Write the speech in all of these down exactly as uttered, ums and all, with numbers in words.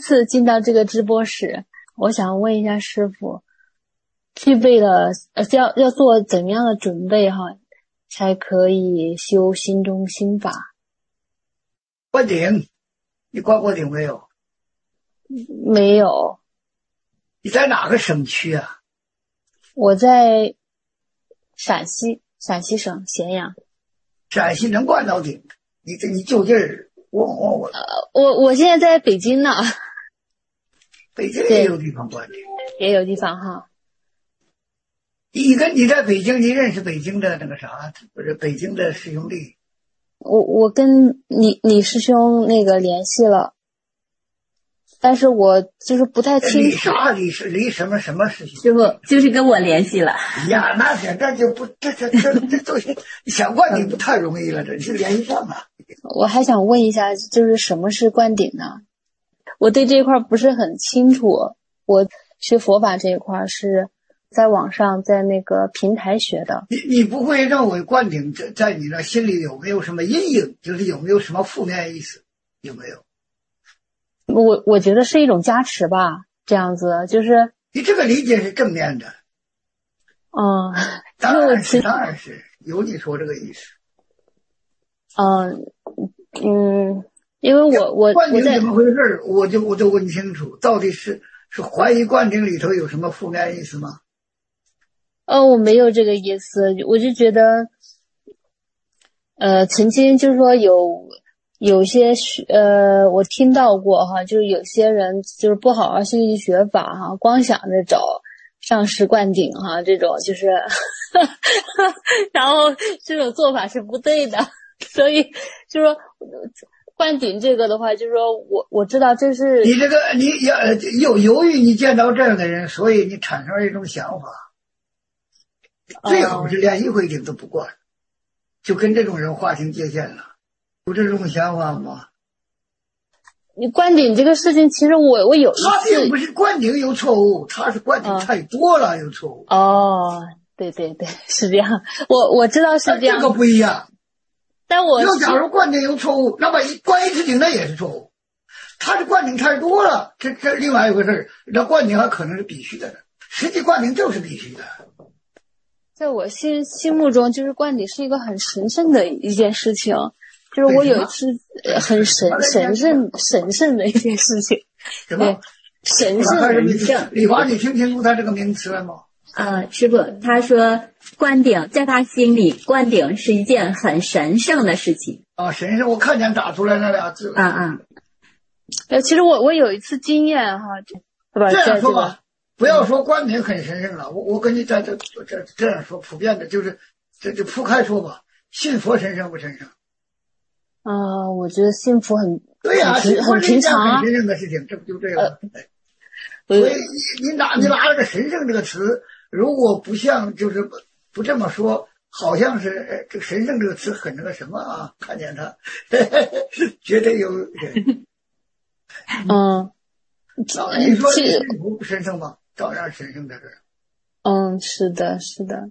次进到这个直播室，我想问一下师父，具备了呃要要做怎样的准备哈，才可以修心中心法？ 灌顶，你灌过顶没有？ 没有。 你在哪个省区啊？ 我在陕西，陕西省咸阳。 陕西能灌到顶？你这你就近儿问我我。 呃，我我现在在北京呢。 北京也有地方灌顶， 也有地方哈。 你跟你在北京，你认识北京的那个啥，不是北京的师兄弟？ 我我跟李李师兄那个联系了，但是我就是不太清楚。 李啥？李是李什么什么师兄？ 师傅就是跟我联系了。 呀，那这这就不这这这这东西想灌顶不太容易了，这是联系上啊。 我还想问一下，就是什么是灌顶呢？我对这一块不是很清楚。我学佛法这一块是在网上在那个平台学的。 你你不会认为灌顶在在你的心里有没有什么阴影？就是有没有什么负面意思？有没有？ 我我觉得是一种加持吧，这样子就是你这个理解是正面的。 嗯， 当然是当然是有你说这个意思。 嗯嗯，因为我我灌顶我在怎么回事？我就我就问清楚，到底是是怀疑灌顶里头有什么负面意思吗？ 呃，我没有这个意思，我就觉得，呃，曾经就是说有有些呃，我听到过哈，就是有些人就是不好好修习学法哈，光想着找上师灌顶哈，这种就是，然后这种做法是不对的，所以就是说灌顶这个的话，就是说我我知道这是你这个你要有由于你见到这样的人，所以你产生了一种想法。最好是连一回顶都不灌，嗯、就跟这种人划清界限了，有这种想法吗？ 你灌顶这个事情，其实我我有一次， 他并不是灌顶有错误，他是灌顶太多了、嗯、有错误。 哦，对对对，是这样，我我知道是这样。 这个不一样。 但我要假如灌顶有错误，那么一灌一次顶那也是错误。他是灌顶太多了，这这另外一回事。那灌顶还可能是必须的，实际灌顶就是必须的。 在我心心目中，就是灌顶是一个很神圣的一件事情，就是我有一次很神神圣神圣的一件事情。 什么？ 神圣神圣。 李华，你听清楚他这个名词了吗？ 呃，师傅，他说灌顶在他心里，灌顶是一件很神圣的事情。 啊，神圣！我看见打出来那俩字。 啊啊。 呃，其实我我有一次经验哈，对吧？ 这样说吧。不要说灌顶很神圣了，我我跟你在这这这样说，普遍的就是这就铺开说吧，信佛神圣不神圣？ 啊、呃，我觉得信佛很对呀、啊， 很很平常啊， 很神圣的事情，这不就这样吗？ 呃、 所以你你拿你拿了个神圣这个词，如果不像就是不不这么说，好像是这个神圣这个词很那个什么啊，看见他觉得有嗯。 你说信佛不神圣吗？照样神圣的事。 嗯，是的，是的。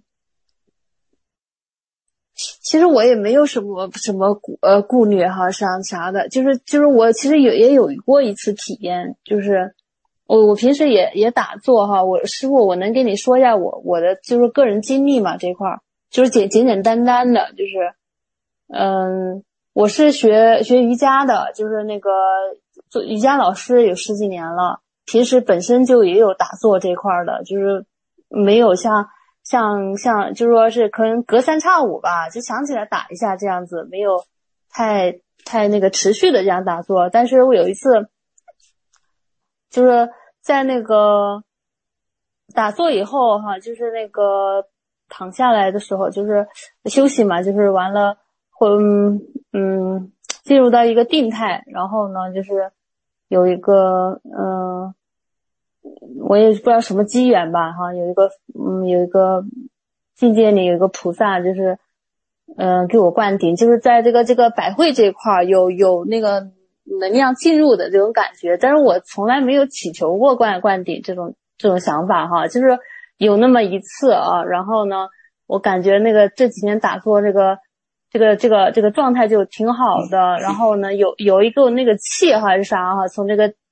其实我也没有什么什么顾呃顾虑哈啥啥的，就是就是我其实也也有过一次体验，就是我我平时也也打坐哈，我师傅我能跟你说一下我我的就是个人经历嘛，这块儿就是简简简单单的，就是嗯，我是学学瑜伽的，就是那个做瑜伽老师有十几年了，平时本身就也有打坐这块的，就是没有像像像就是说是可能隔三差五吧，就想起来打一下这样子，没有太太那个持续的这样打坐。但是我有一次就是在那个打坐以后哈，就是那个躺下来的时候，就是休息嘛，就是完了会嗯嗯进入到一个定态，然后呢就是有一个嗯、呃、我也不知道什么机缘吧哈，有一个嗯有一个境界里有一个菩萨就是嗯、呃、给我灌顶，就是在这个这个百会这一块有有那个能量进入的这种感觉，但是我从来没有祈求过灌灌顶这种这种想法哈，就是有那么一次啊，然后呢我感觉那个这几天打坐这个这个这个这个状态就挺好的，然后呢有有一个那个气还是啥哈，从这个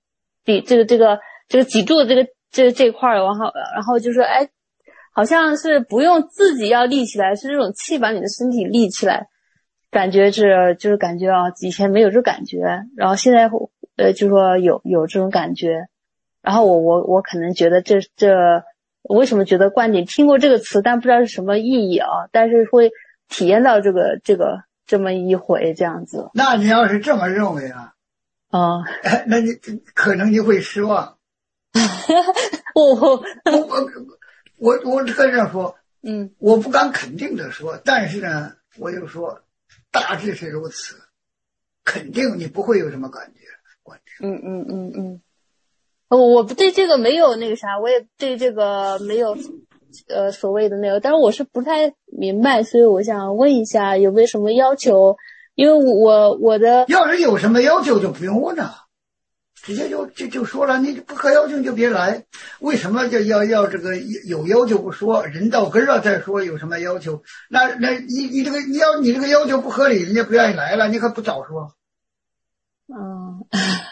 底这个这个这个脊柱的这个这这块儿，然后然后就说哎，好像是不用自己要立起来，是这种气把你的身体立起来，感觉是就是感觉啊，以前没有这感觉，然后现在呃就说有有这种感觉，然后我我我可能觉得这这我为什么觉得灌顶听过这个词，但不知道是什么意义啊，但是会体验到这个这个这么一回这样子。 那你要是这么认为啊， 哦， 那你可能你会失望。 我我我我我这样说， 嗯， 我不敢肯定的说，但是呢，我就说大致是如此，肯定你不会有什么感觉。 嗯嗯嗯嗯，我对这个没有那个啥，我也对这个没有呃所谓的那个，但是我是不太明白，所以我想问一下有没有什么要求？因为我我的要是有什么要求就不用问了，直接就就就说了，你不可要求就别来。为什么要要要这个有要求不说，人到根了再说有什么要求？那那你你这个你要你这个要求不合理，人家不愿意来了，你可不早说。 嗯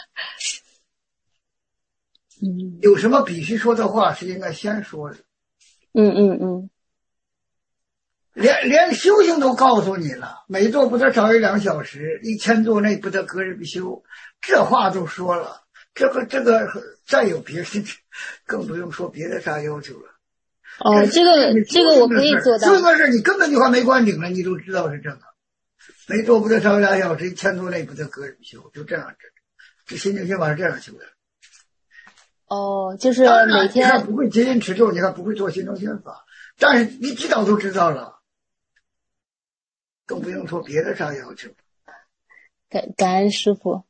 嗯， 有什么必须说的话是应该先说的。 嗯嗯嗯， 连连修行都告诉你了，每座不得少于两小时，一千座内不得隔日不休，这话都说了。这个这个再有别的，更不用说别的啥要求了。 哦，这个这个我可以做到。 这个事你根本就还没关顶了，你都知道是这个。每座不得少于两小时，一千座内不得隔日不休，就这样。这这心经心法是这样修的。 哦，就是每天。 你看不会节饮持咒，你看不会做心中心法，但是你知道都知道了，更不用说别的啥要求。 感感恩师父。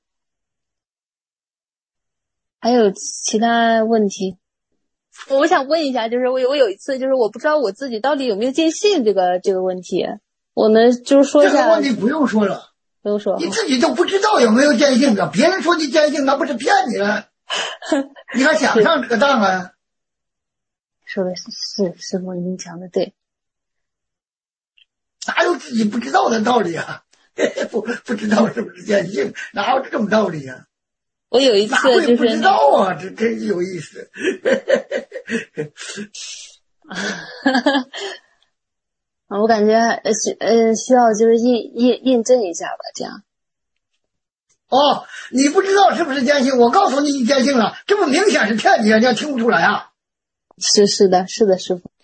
还有其他问题？我想问一下，就是我有我有一次，就是我不知道我自己到底有没有见性这个这个问题，我能就是说一下。 这个问题不用说了， 不用说， 你自己都不知道有没有见性的，别人说你见性，那不是骗你了？你还想上这个当啊？ 说的是是师父您讲的对， 哪有自己不知道的道理啊？不不知道是不是见性，哪有这种道理啊？ 我有一次就是不知道啊，这真有意思。 我感觉呃需呃需要就是印印印证一下吧，这样。 哦，你不知道是不是见性？我告诉你，你见性了，这不明显是骗你啊！你要听不出来啊？ 是是的，是的，师父。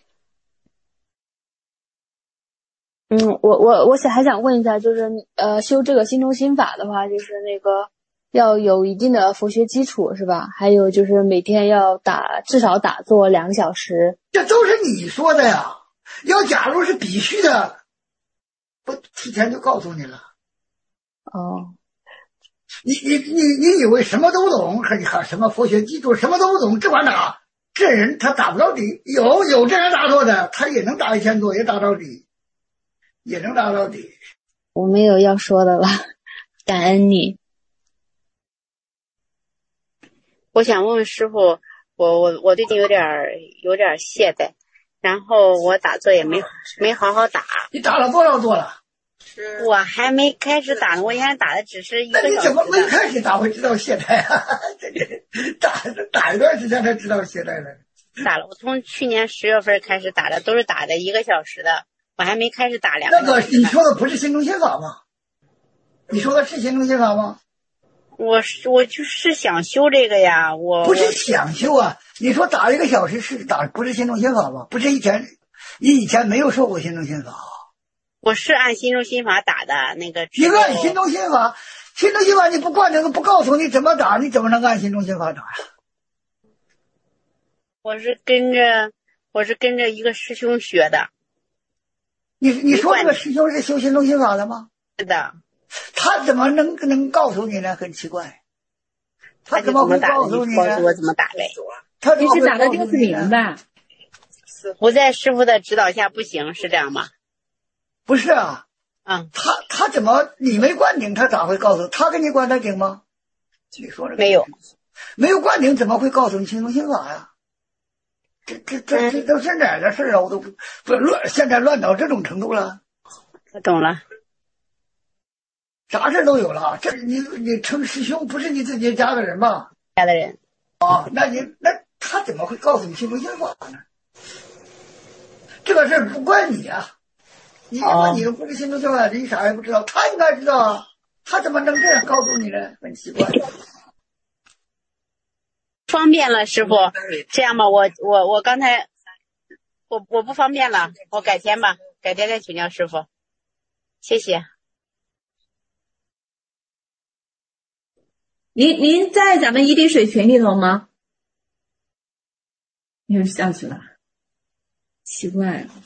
嗯，我我我想还想问一下，就是呃修这个心中心法的话，就是那个要有一定的佛学基础是吧？还有就是每天要打至少打坐两个小时。 这都是你说的呀。要假如是必须的，不提前就告诉你了。 哦， 你你你你以为什么都懂，还还什么佛学基础什么都不懂，这玩意打这人他打不到底。有有这样打坐的，他也能打一千多，也打到底，也能打到底。 我没有要说的了，感恩你。 我想问问师傅，我我我最近有点有点懈怠，然后我打坐也没没好好打。 你打了多少坐了？ 我还没开始打呢，我原来打的只是一个小时。 那你怎么没开始打会知道懈怠啊？打打一段时间才知道懈怠了。 打了，我从去年十月份开始打的，都是打的一个小时的，我还没开始打两个小时。 那个你说的不是心中心法吗？你说的是心中心法吗？ 我是我就是想修这个呀，我不是想修啊。你说打一个小时是打，不是心中心法吗？不是以前你以前没有说过心中心法。 我是按心中心法打的那个。 你按心中心法，心中心法你不灌这个不告诉你怎么打，你怎么能按心中心法打呀？ 我是跟着我是跟着一个师兄学的。 你你说这个师兄是修心中心法的吗？ 是的。 他怎么能能告诉你呢？很奇怪。他怎么会告诉你呢？ 告诉我怎么打呗。 他你是打的六字明吧？ 不在师傅的指导下不行，是这样吗？ 不是啊。 嗯。 他他怎么你没灌顶，他咋会告诉他给你灌的顶吗？你说这没有。 没有灌顶怎么会告诉你心中心法呀？这这这这都是哪的事啊？我都不不乱，现在乱到这种程度了。 我懂了。 啥事都有了，这你你称师兄不是你自己家的人吧？ 家的人。 哦，那你那他怎么会告诉你心中心法呢？这个事不关你啊，你说你不是心中心法，你啥也不知道，他应该知道啊，他怎么能这样告诉你呢？很奇怪。 方便了，师傅，这样吧，我我我刚才我我不方便了，我改天吧，改天再请教师傅，谢谢。 您您在咱们一滴水群里头吗？又下去了，奇怪了。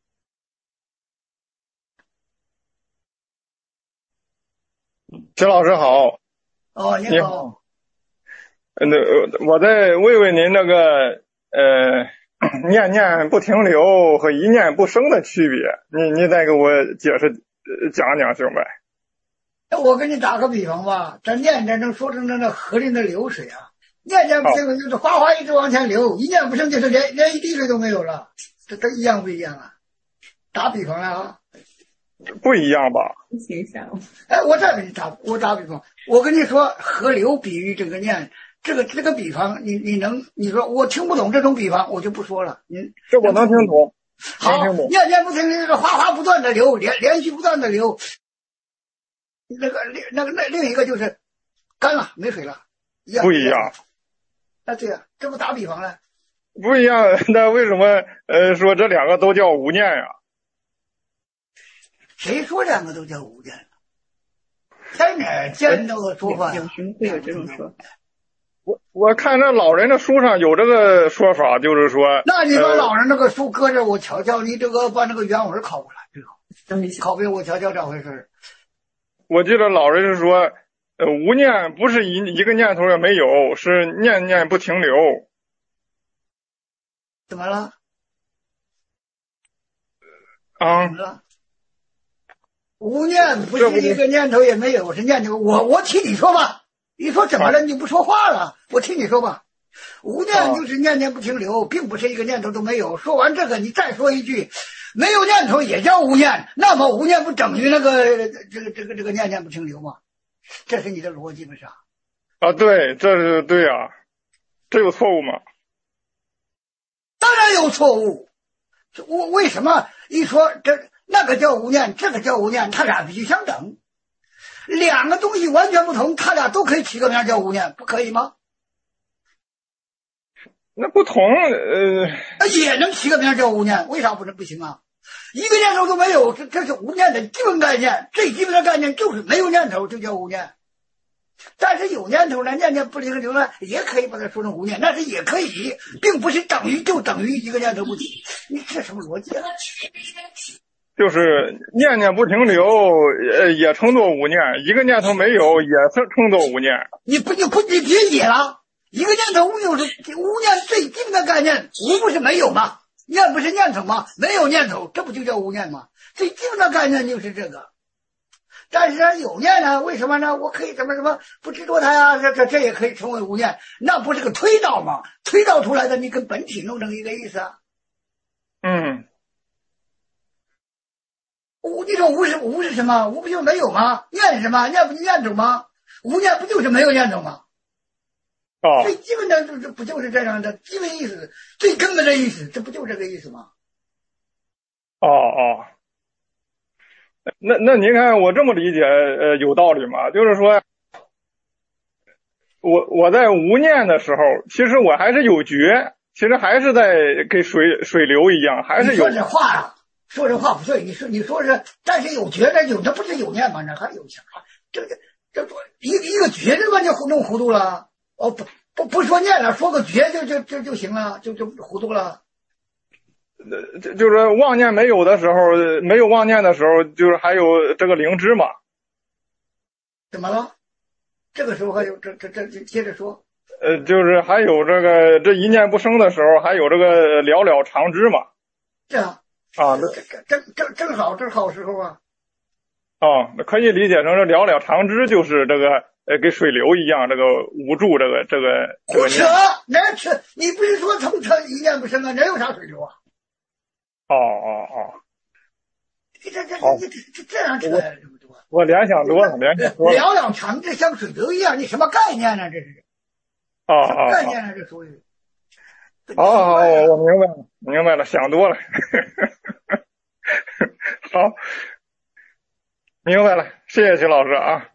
石老师好。 哦，你好。 那我再问问您那个呃，念念不停留和一念不生的区别，你你再给我解释讲讲行呗？ 我给你打个比方吧，这念念能说成那那河里的流水啊，念念不生就是哗哗一直往前流，一念不生就是连连一滴水都没有了，这这一样不一样啊？打比方了啊？ 不一样吧？ 形象。 哎，我再给你打，我打比方，我跟你说河流比喻这个念，这个这个比方，你你能你说我听不懂这种比方，我就不说了。你这我能听懂。 好，念念不停的就是哗哗不断的流，连连续不断的流。那个另那个那另一个就是干了没水了，一样不一样。 啊，对呀，这不打比方了。 不一样，那为什么呃说这两个都叫无念呀？ 谁说两个都叫无念？在哪儿见到的说法？ 有什么会有这种说法？ 我我看这老人的书上有这个说法，就是说， 那你把老人那个书搁着，我瞧瞧，你这个把那个原文考过来最好，拷贝我瞧瞧咋回事。 我记得老人是说，呃，无念不是一一个念头也没有，是念念不停留。 怎么了？ 啊？ 怎么了？无念不是一个念头也没有，是念头。我我听你说吧，你说怎么了？你不说话了？我听你说吧。无念就是念念不停留，并不是一个念头都没有。说完这个，你再说一句，没有念头也叫无念，那么无念不等于那个这个这个这个念念不停留吗？这是你的逻辑不是？ 啊，对，这是对啊，这有错误吗？ 当然有错误。我为什么一说这那个叫无念，这个叫无念，它俩必须相等。两个东西完全不同，它俩都可以起个名叫无念，不可以吗？ 那不同，呃， 也能起个名叫无念，为啥不能不行啊？一个念头都没有，这这是无念的基本概念，最基本的概念就是没有念头就叫无念。但是有念头呢，念念不停留呢，也可以把它说成无念，但是也可以，并不是等于就等于一个念头不起。你这什么逻辑啊？ 就是念念不停留，呃，也称作无念；一个念头没有，也称称作无念。 你不你不你别解了，一个念头无就是无念最基本的概念，无不是没有吗？念不是念头吗？没有念头，这不就叫无念吗？最基本的概念就是这个。但是呢，有念呢，为什么呢？我可以什么什么不执着它呀，这这这也可以成为无念，那不是个推导吗？推导出来的，你跟本体弄成一个意思啊。 嗯。 无，你说无是无是什么？无不就没有吗？念是什么？念不就念头吗？无念不就是没有念头吗？ 哦。 最基本的这不就是这样的基本意思，最根本的意思，这不就这个意思吗？ 哦哦。那那您看我这么理解，呃，有道理吗？就是说，我我在无念的时候，其实我还是有觉，其实还是在跟水水流一样，还是有。 你说这话啊，说这话不对。你说你说是，但是有觉着有，那不是有念吗？那还有想法，这个这这一一个觉着吧就弄糊涂了。哦，不不不说念了，说个觉就就就就行了，就就糊涂了。 呃，就就是妄念没有的时候，没有妄念的时候，就是还有这个灵知嘛。 怎么了？这个时候还有这这这接着说。 呃，就是还有这个这一念不生的时候，还有这个了了常知嘛。 这样啊， 这这正正正好正好时候啊。 哦，那可以理解成这了了常知就是这个呃，跟水流一样，这个无助这个这个。 胡扯！哪扯？你不是说从他一念不生啊？哪有啥水流啊？ 哦哦哦， 这这这这这这样扯呀，这么多。 我联想多了，联想多了。 了了常知像水流一样，你什么概念呢？这是。 哦哦， 概念上这属于。 哦哦，我明白了，明白了，想多了。好，明白了，谢谢徐老师啊。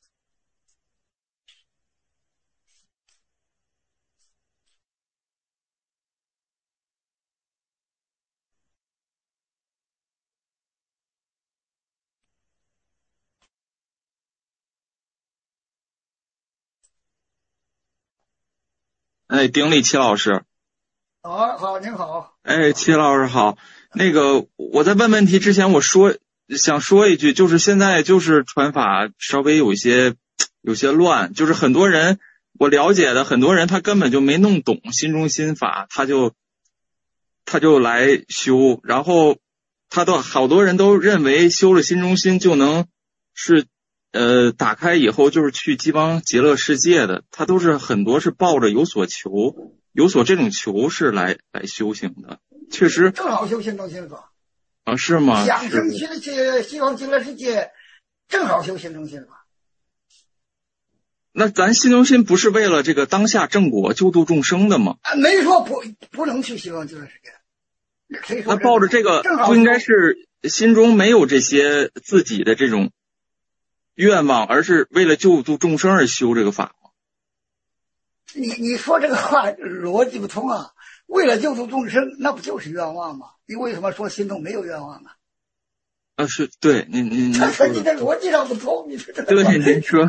哎，丁力齐老师。 好好，您好。 哎，齐老师好。那个，我在问问题之前，我说想说一句，就是现在就是传法稍微有一些有些乱，就是很多人我了解的很多人他根本就没弄懂心中心法，他就他就来修，然后他都好多人都认为修了心中心就能是呃打开以后就是去西方极乐世界的，他都是很多是抱着有所求。有所这种求是来来修行的，确实正好修心中心法啊，是吗？ 想生西的去西方极乐世界，正好修心中心法。 那咱心中心不是为了这个当下正果救度众生的吗？ 啊，没说不不能去西方极乐世界。谁说那抱着这个不应该是心中没有这些自己的这种愿望，而是为了救度众生而修这个法？ 你你说这个话逻辑不通啊！为了救度众生，那不就是愿望吗？你为什么说心中没有愿望呢？ 啊，是对，您您您说你这逻辑上不通，你说对，您说，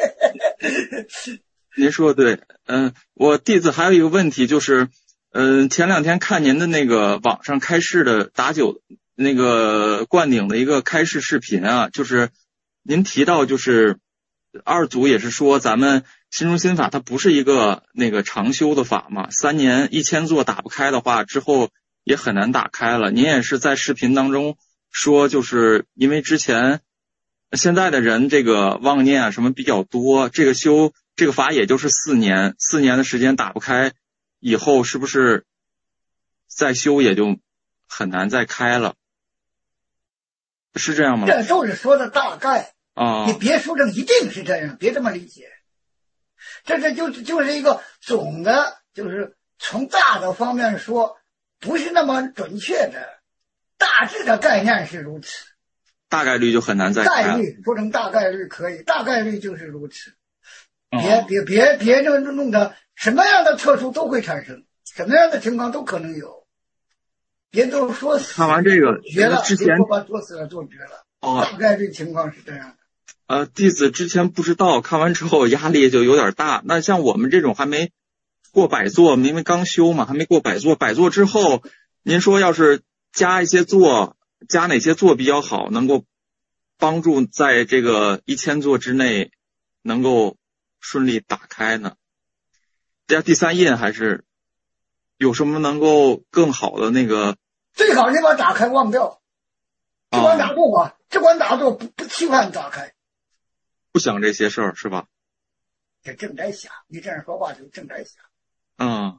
您说对，嗯、呃，我弟子还有一个问题就是，嗯、呃，前两天看您的那个网上开示的打酒那个灌顶的一个开示视频啊，就是您提到就是二祖也是说咱们。心中心法它不是一个那个长修的法嘛，三年一千座打不开的话，之后也很难打开了。您也是在视频当中说，就是因为之前现在的人这个妄念啊什么比较多，这个修这个法也就是四年，四年的时间打不开，以后是不是再修也就很难再开了？是这样吗？ 这都是说的大概啊， 你别说这一定是这样，别这么理解。这这就就是一个总的，就是从大的方面说，不是那么准确的，大致的概念是如此。 大概率就很难再开。 概率不能大概率可以，大概率就是如此。 哦、 别别别别弄弄的什么样的特殊都会产生，什么样的情况都可能有。别都说死看完这个绝了， 之前别把做死了做绝了。 哦， 大概率情况是这样的。 呃，弟子之前不知道，看完之后压力就有点大。那像我们这种还没过百座，因为刚修嘛，还没过百座。百座之后，您说要是加一些座，加哪些座比较好，能够帮助在这个一千座之内能够顺利打开呢？加第三印还是有什么能够更好的那个？ 最好你把打开忘掉，只管打住啊，只管打住，不不期盼打开。 不想这些事儿是吧？ 这正在想，你这样说话就正在想。 嗯，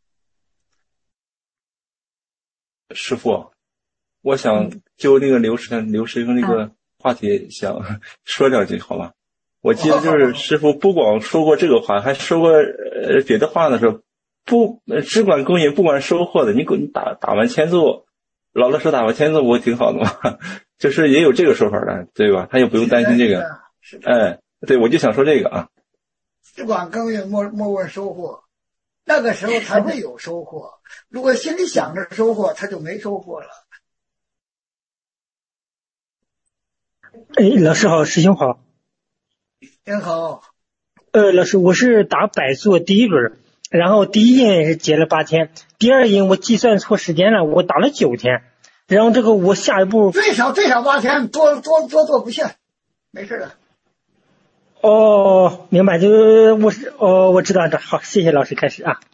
师傅，我想就那个刘师刘师兄那个话题想说两句好吗？我记得就是师傅不光说过这个话，还说过呃别的话的时候，不只管耕耘不管收获的，你给你打打完千座，老老实打完千座不会挺好的吗？就是也有这个说法的，对吧？他也不用担心这个。哎，对，我就想说这个啊。 只管耕耘，莫莫问收获，那个时候才会有收获。如果心里想着收获，他就没收获了。 哎，老师好，师兄好。 您好。 呃，老师，我是打百座第一轮，然后第一印是结了八天，第二印我计算错时间了，我打了九天，然后这个我下一步最少最少八天，多多多做不限，没事的。 哦，明白，就是我是哦，我知道这好，谢谢老师开始啊。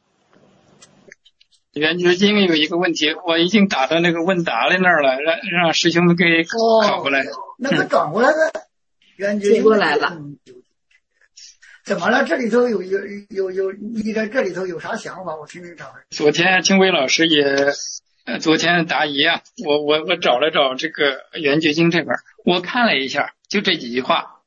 圆觉经有一个问题，我已经打到那个问答的那儿了，让让师兄们给考过来。 哦、那个转过来呗，圆觉经过来了。 怎么了？这里头有有有有，你在这里头有啥想法？我听听找。 昨天清伟老师也，呃，昨天答疑啊，我我我找了找这个圆觉经这边，我看了一下，就这几句话。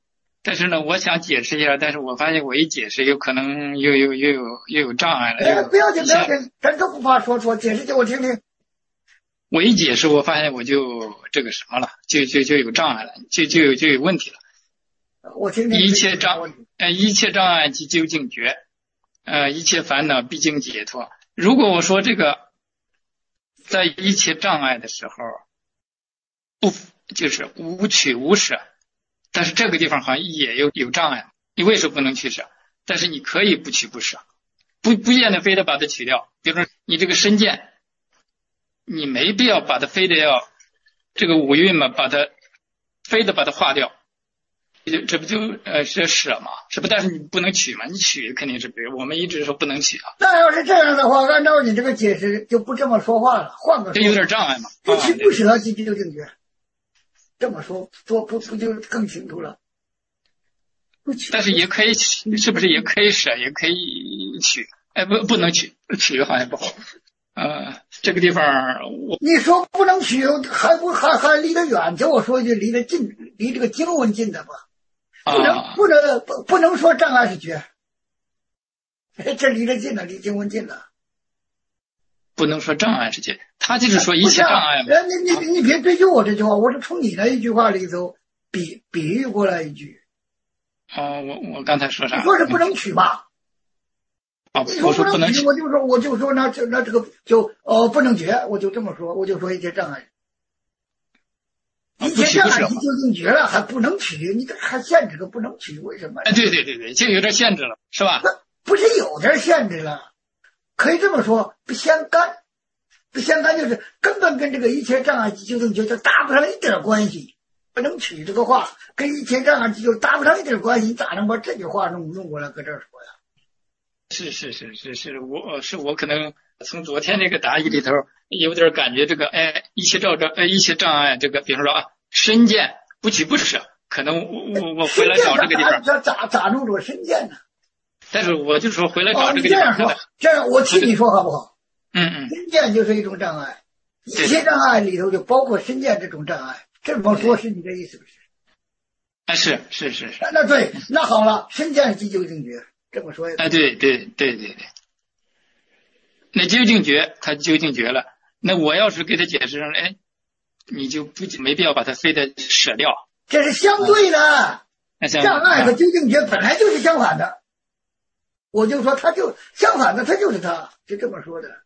但是呢，我想解释一下，但是我发现我一解释，有可能又有又有又有障碍了。 哎，不要紧，不要紧，咱都不怕说说，解释给我听听。 我一解释，我发现我就这个什么了，就就就有障碍了，就就有就有问题了。 我听听。 一切障呃一切障碍即究竟觉，呃一切烦恼毕竟解脱。如果我说这个，在一切障碍的时候，不就是无取无舍，但是这个地方好像也有有障碍，你为什么不能取舍？但是你可以不取不舍，不不见得非得把它取掉。比如说你这个身见，你没必要把它非得要这个五蕴嘛，把它非得把它化掉，这这不就呃是舍嘛，是不？但是你不能取嘛，你取肯定是，比如我们一直说不能取啊。 那要是这样的话，按照你这个解释，就不这么说话了，换个说， 这有点障碍嘛。 不取不舍即究竟觉，这么说说不不就更清楚了？不取， 但是也可以取，是不是也可以舍，也可以取？哎，不不能取，取好像不好。呃，这个地方我你说不能取，还不还还离得远？就我说一句，离得近，离这个经文近的吧。不能、啊、不能不不能说障碍是觉，这离得近了，离经文近了。 不能说障碍是觉，他就是说一切障碍嘛。 啊、你你你别追究我这句话，我是从你那一句话里头比比喻过来一句。 哦，我我刚才说啥？ 你说是不能取吧？ 啊， 你说不能取，我就说我就说那这那这个就哦不能觉，我就这么说，我就说一切障碍。一切障碍你究竟觉了，还不能取，你这还限制个不能取，为什么？ 哎，对对对对，这有点限制了，是吧？ 不是有点限制了，可以这么说，不相干，不相干就是根本跟这个一切障碍究竟觉就搭不上一点关系。不能取这个话跟一切障碍就搭不上一点关系，你咋能把这句话弄弄过来搁这儿说呀？ 是是是是是，我是我可能从昨天这个答疑里头有点感觉，这个哎一切障障呃一切障碍，这个比方说啊身见不取不舍，可能我我我回来找这个地方， 咋咋咋弄着身见呢？ 但是我就说回来找这个地方。 哦、这样说，这样我替你说好不好？ 嗯嗯， 身见就是一种障碍，一切障碍里头就包括身见这种障碍，这么说是你的意思不是？ 啊是是是是。 那对，那好了，身见即究竟觉。这么说哎，对对对对对，那究竟觉他究竟觉了，那我要是给他解释上，哎，你就不没必要把它非得舍掉， 这是相对的。 啊、 障碍和究竟觉本来就是相反的，我就说他就相反的，他就是他，就这么说的。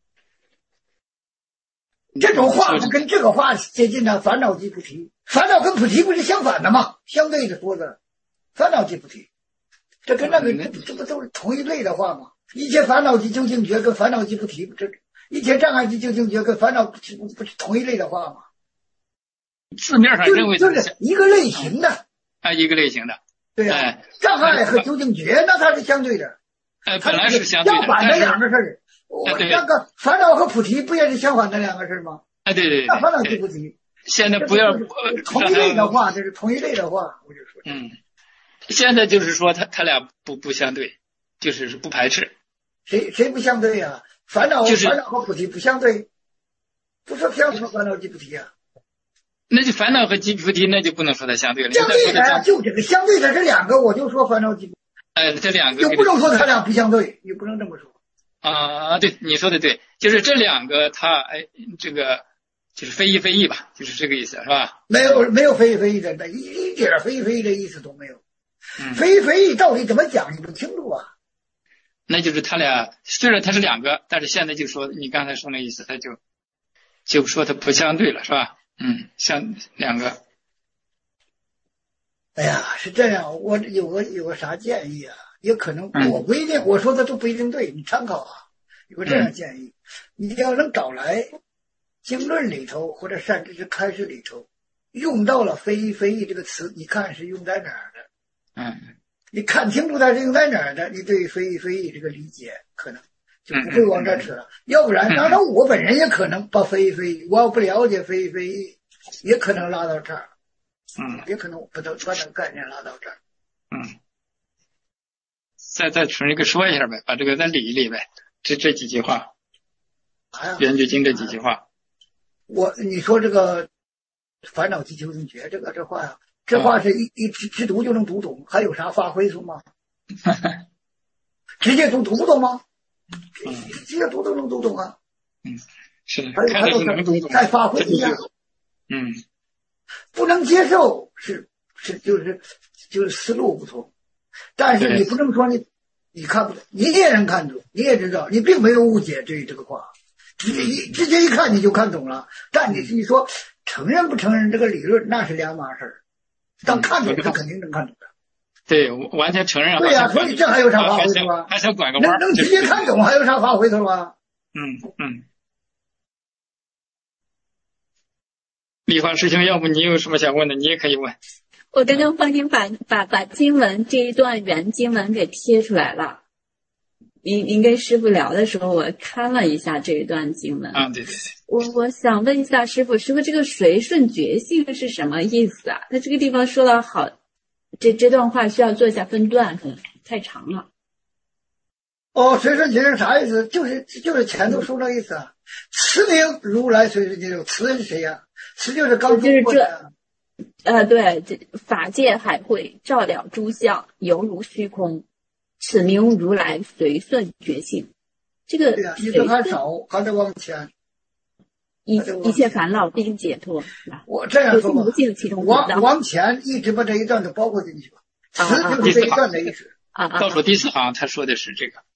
这种话不跟这个话接近的，烦恼即菩提，烦恼跟菩提不是相反的吗？相对的说的，烦恼即菩提。这跟那个这不都是同一类的话吗？一切烦恼即究竟觉跟烦恼即不提，这一切障碍即究竟觉跟烦恼不是不是同一类的话吗？ 字面上认为就是、就是一个类型的啊，一个类型的。 对呀、啊哎， 障碍和究竟觉那它是相对的。 哎，本来是相对的， 相反的两个事儿。我那个烦恼和菩提不也是相反的两个事儿吗？ 哎，对对对。 那烦恼即菩提。 现在不要同一类的话，这是同一类的话，我就说。 嗯。现在就是说他他俩不不相对，就是不排斥。 谁谁不相对呀、啊？烦恼、 就是、 烦恼和菩提不相对，不说相说烦恼即菩提啊。 那就烦恼和即菩提，那就不能说它相对了。 相对的就这个相对的这两个，我就说烦恼即菩提。 哎，这两个就不能说他俩不相对，也不能这么说。 啊，对，你说的对，就是这两个它哎，这个就是非一非一吧，就是这个意思，是吧？ 没有没有非一非一的，一一点非一非一的意思都没有。 嗯、 非非议到底怎么讲你不清楚啊？ 那就是他俩虽然他是两个，但是现在就说你刚才说那意思，他就就说他不相对了，是吧？嗯，相两个。 哎呀，是这样，我有个有个啥建议啊？也可能我不一定、嗯、我说的都不一定对，你参考啊。有个这样建议，嗯、你要能找来经论里头或者甚至是开示里头用到了非非议这个词，你看是用在哪儿的？ 嗯， 你看清楚它是用在哪儿的，你对非议非议这个理解可能就不会往这扯了。嗯、要不然，当然我本人也可能把非议非议，我要不了解非议非议，也可能拉到这儿。 嗯， 也可能把它把这个概念拉到这儿。 嗯，再再纯一个说一下呗，把这个再理一理呗。这这几句话， 啊， 圆觉经这几句话。 我你说这个烦恼即究竟觉，这个这话呀、啊， 这话是一一直直读就能读懂，还有啥发挥处吗？直接读读不懂吗？直接读都能读懂啊。 嗯，是的， 还有还有再发挥一下。 嗯， 不能接受是是就是就是思路不同，但是你不能说你你看不懂，你也能看懂，你也知道你并没有误解对于这个话，直接一直接一看你就看懂了。但你你说承认不承认这个理论那是两码事儿，当看懂是肯定能看懂的。 对，完全承认。 对呀、啊，所以这还有啥发挥头啊？ 还想拐个弯， 能能直接看懂还有啥发挥头啊？ 嗯嗯。丽华师兄，要不你有什么想问的，你也可以问。 我刚刚帮您把把把经文这一段原经文给贴出来了。您您跟师父聊的时候，我看了一下这一段经文。 啊，对对对。 我我想问一下师父，师父这个随顺觉性是什么意思啊？他这个地方说了好，这这段话需要做一下分段，可能太长了。 哦，随顺觉性啥意思？就是就是前头说那意思啊。慈名如来随顺觉性，慈是谁呀、啊？慈就是刚说过的。 呃，对，这法界海会，照了诸相，犹如虚空。此名如来随顺觉性。这个对呀、啊，你这还少，还得往前。 一一切烦恼并解脱。 我这样说吧，往往前一直把这一段都包括进去吧。慈就是这一段的意思。 啊啊。 倒数第四行他说的是这个。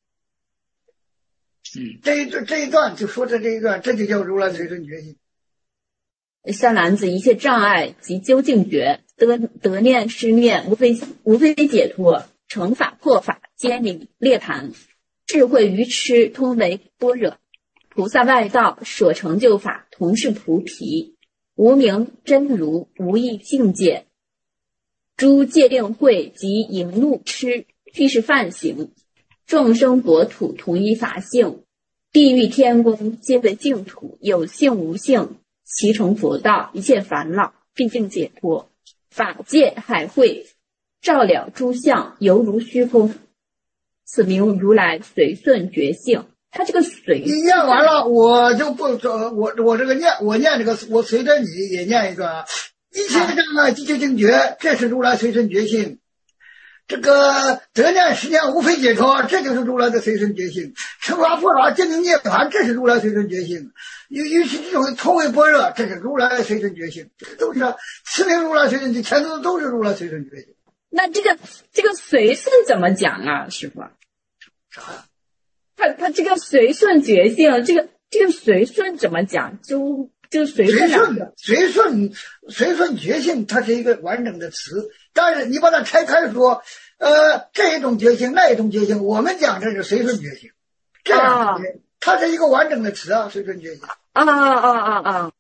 嗯， 这一段这一段就说的这一段，这就叫如来随顺觉性。 善男子，一切障碍及究竟觉，得得念失念，无非无非解脱，成法破法，皆名涅槃。智慧愚痴，通为般若。菩萨外道所成就法，同是菩提。无名真如，无异境界。诸戒定慧及淫怒痴，俱是梵行。众生国土，同一法性。地狱天宫，皆为净土。有性无性，其成佛道。一切烦恼，毕竟解脱。法界海会，照了诸相，犹如虚空。此名如来随顺觉性。他这个随， 你念完了，我就不我我这个念我念这个，我随着你也念一个啊。一切障碍即究竟觉，这是如来随顺觉性。这个得念失念无非解脱，这就是如来的随顺觉性。成法破法，见明涅槃，这是如来随顺觉性。于于是这种通为般若，这是如来随顺觉性。这都是慈名如来随顺觉，前头都是如来随顺觉性。 那这个这个随顺怎么讲啊，师父？ 啥呀？ 他他这个随顺觉性，这个这个随顺怎么讲？就就随顺随顺随顺觉性，它是一个完整的词。但是你把它拆开说，呃，这一种觉性，那一种觉性，我们讲这是随顺觉性，这样、啊、它是一个完整的词啊，随顺觉性。 啊啊啊啊！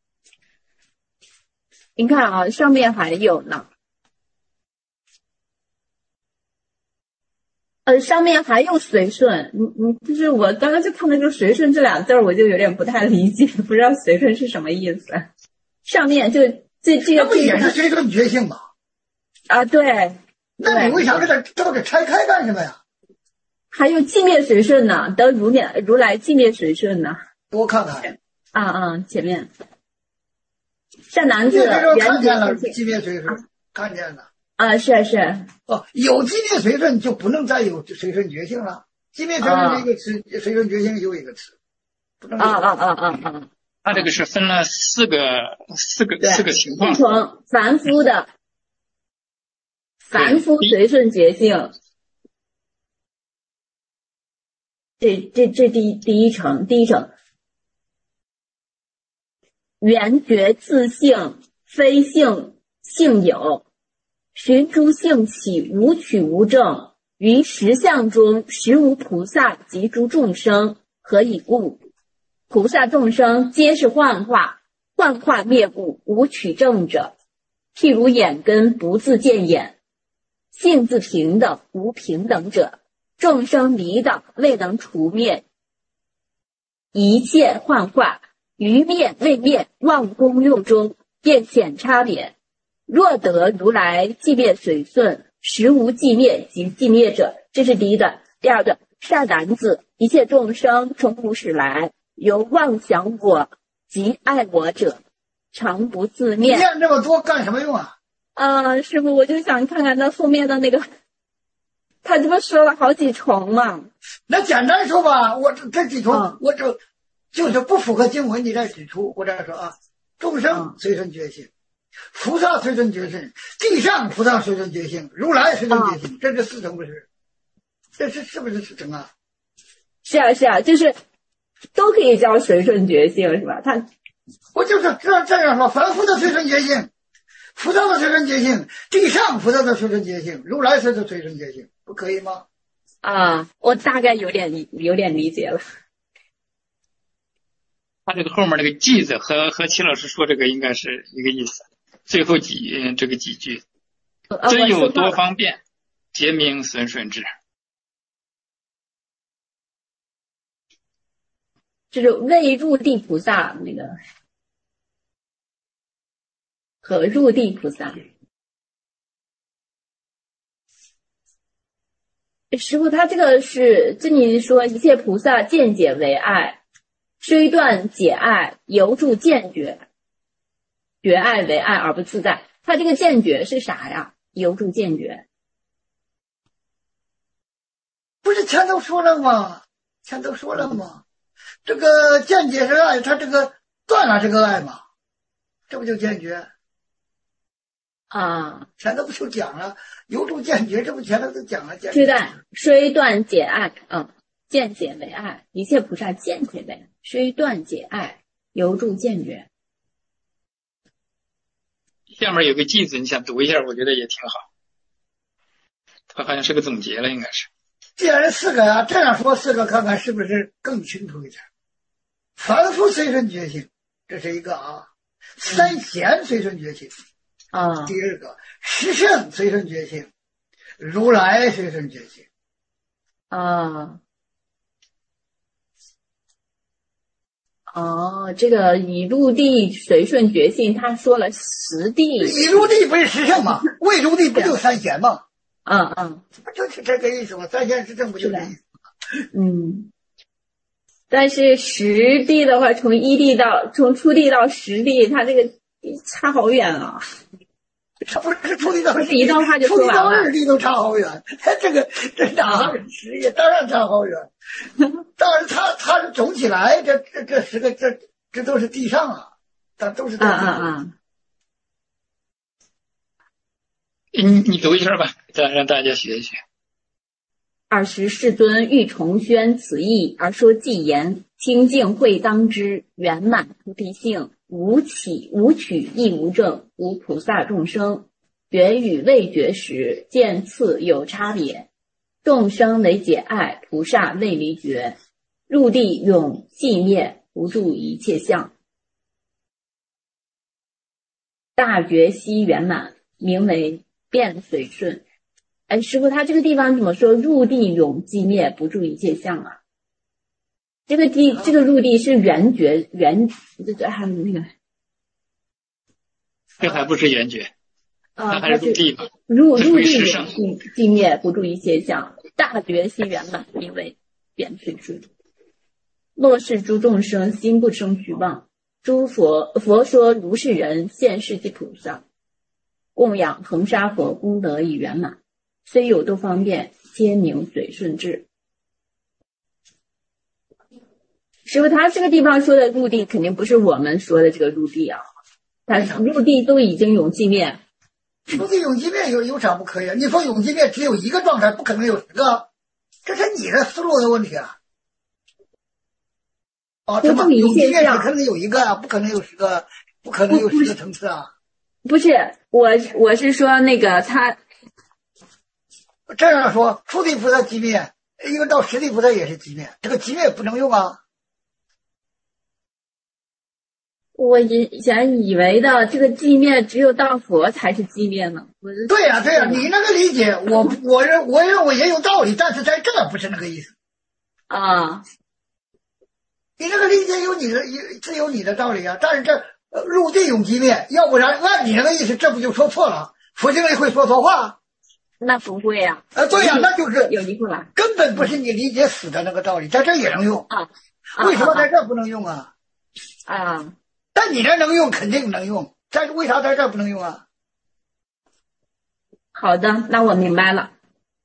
您看啊，上面还有呢。呃，上面还有随顺，你你就是我刚刚就看到这个随顺这俩字儿，我就有点不太理解，不知道随顺是什么意思。上面就这这个， 那不也是随顺觉性吗？ 啊，对。 那你为啥给它都给拆开干什么呀？ 还有寂灭随顺呢，得如念如来寂灭随顺呢。 我看看。 啊啊，前面。善男子， 看见了寂灭随顺，看见了。 啊，是是哦，有寂灭随顺就不能再有随顺觉性了。寂灭随顺这个词，啊、随顺觉性有一个词，不能啊啊啊啊啊！ 他这个是分了四个四个四个情况。 从凡夫的凡夫随顺觉性，这这这第一第一层第一层，缘觉自性，非性性有。寻诸性起，无取无证，于实相中实无菩萨及诸众生，何以故？菩萨众生皆是幻化，幻化灭故，无取证者。譬如眼根不自见眼，性自平等，无平等者。众生迷等，未能除灭一切幻化，于灭未灭，妄功用中，便显差别。若得如来寂灭随顺，实无寂灭及寂灭者，这是第一段。第二段，善男子，一切众生从无始来，由妄想我及爱我者，常不自灭。 念这么多干什么用啊？ 啊，师傅，我就想看看那后面的那个，他这不说了好几重嘛？ 那简单说吧，我这这几重， 嗯、 我这就是不符合经文，你再指出。我再说啊，众生随顺觉性，菩萨随顺觉性，地上菩萨随顺觉性，如来随顺觉性，这是四成不是？这是是不是四成啊？ 是啊是啊，就是都可以叫随顺觉性是吧？他我就是这这样说，凡夫的随顺觉性，菩萨的随顺觉性，地上菩萨的随顺觉性，如来随的随顺觉性，不可以吗？ 啊，我大概有点有点理解了。 他这个后面那个句子和和齐老师说这个应该是一个意思。最后几这个几句，真有多方便，皆名随顺之。 就是未入地菩萨那个和入地菩萨。师父，他这个是这里说一切菩萨见解为爱，虽断解爱，犹住见觉，觉爱为爱而不自在。他这个见觉是啥呀？犹住见觉， 不是前头说了吗？前头说了吗？这个见解是爱，他这个断了这个爱嘛，这不就见觉啊？ 前头不就讲了，犹住见觉，这不前头都讲了。 虽断虽断解爱，嗯，见解为爱，一切菩萨见解为爱，虽断解爱，犹住见觉。 下面有个句子，你想读一下，我觉得也挺好。他好像是个总结了，应该是。 既然是四个啊，这样说四个，看看是不是更清楚一点。凡夫随顺觉性，这是一个啊；三贤随顺觉性啊； 第二个十圣随顺觉性，如来随顺觉性啊。哦，这个以入地随顺觉性，他说了十地。 以入地不是十圣吗？未入地不就三贤吗？ 嗯嗯， 不就是这个意思吗？三贤十圣不就这意思吗？ 嗯。但是十地的话，从一地到从初地到十地，它这个差好远啊！ 它不是初地到十地， 一段话就说完了。 初地到二地都差好远，这个这哪是十也当然差好远。当然它它是总起来，这这这十个这这都是地上啊，但都是在地上。 啊啊啊！ 你你读一下吧，再让大家学一学。 尔时世尊欲重宣此义，而说偈言：清净慧当知，圆满菩提性，无起无取亦无证，无菩萨众生，觉与未觉时，见次有差别。众生为解爱，菩萨为离觉，入地永寂灭，不住一切相。大觉悉圆满，名为遍随顺。哎，师父，他这个地方怎么说？入地永寂灭，不住一切相啊？这个地，这个入地是圆觉，圆这这还有那个， 这还不是圆觉， 啊， 那还是入地吧？ 入入地永寂寂灭，不住一切相，大觉悉圆满，名为遍随顺。若是诸众生心不生虚妄，诸佛佛说如是人现世即菩萨，供养恒沙佛功德已圆满。虽有多方便，皆名随顺智。师父，他这个地方说的入地，肯定不是我们说的这个入地啊。他入地都已经永寂灭。 入地永寂灭有有啥不可以啊？你说永寂灭只有一个状态，不可能有十个，这是你的思路的问题啊。哦，这么永寂灭只可能有一个啊，不可能有十个，不可能有十个层次啊。 不是，我我是说那个他。 这样说，初地菩萨寂灭，因为到十地菩萨也是寂灭，这个寂灭不能用啊。 我以前以为的这个寂灭只有到佛才是寂灭呢。 对呀、啊、对呀、啊，你那个理解，我我认我认为也有道理，但是在这不是那个意思啊。 你那个理解有你的是有你的道理啊，但是这、呃、入地永寂灭，要不然按你那个意思，这不就说错了？佛经里会说错话？ 那不会呀、 啊，啊，对呀、啊，那就是有一个了， 根本不是你理解死的那个道理，在这也能用啊。 为什么在这不能用啊？ 啊， 但你这能用，肯定能用，但是为啥在这不能用啊？ 好的，那我明白了。